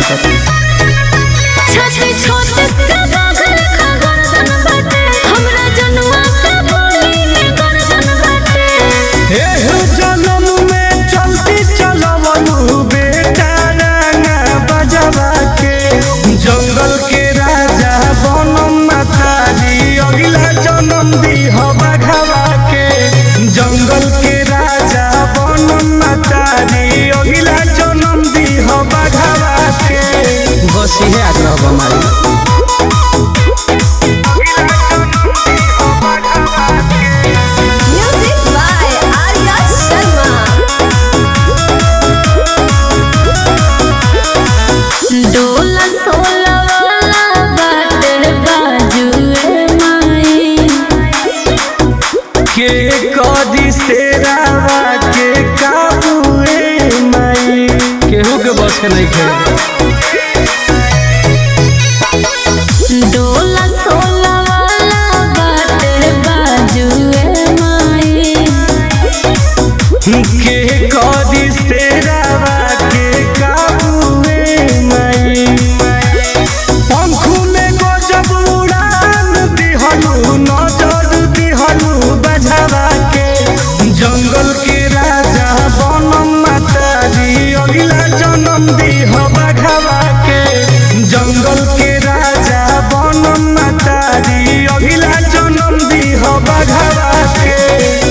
सकती। छाती छोटे से गागर खगरदन बाटे हमरा जनुआ के बोली में गर्दन बाटे। एहु जन्म में चलती चलवलू बेटा रंगा बजवा के जंगल के राजा बनम मातारी अगला जन्म दी हवा घवा के जंगल के राजा बनम मातारी अगला जन्म दी हवा घवा के बस इहे आग्रह बा हमारी। Music by Arya Sharma. डोला सोला वाला बाटे बाजुए माई के कदी से रावा के काबूए माई केहू के बस के नहीं खे। डोला सोला वाला बाटे बाजुए माई के कदी से रावा के काबूए माई पंखू में गजब उड़ान दिहलू नजर दिहलू बझावा के जंगल के राजा बनम मातारी अगला जन्म दी हवा घवा के जंगल के राजा बनम मातारी अगला जन्म दी हवा घवा के।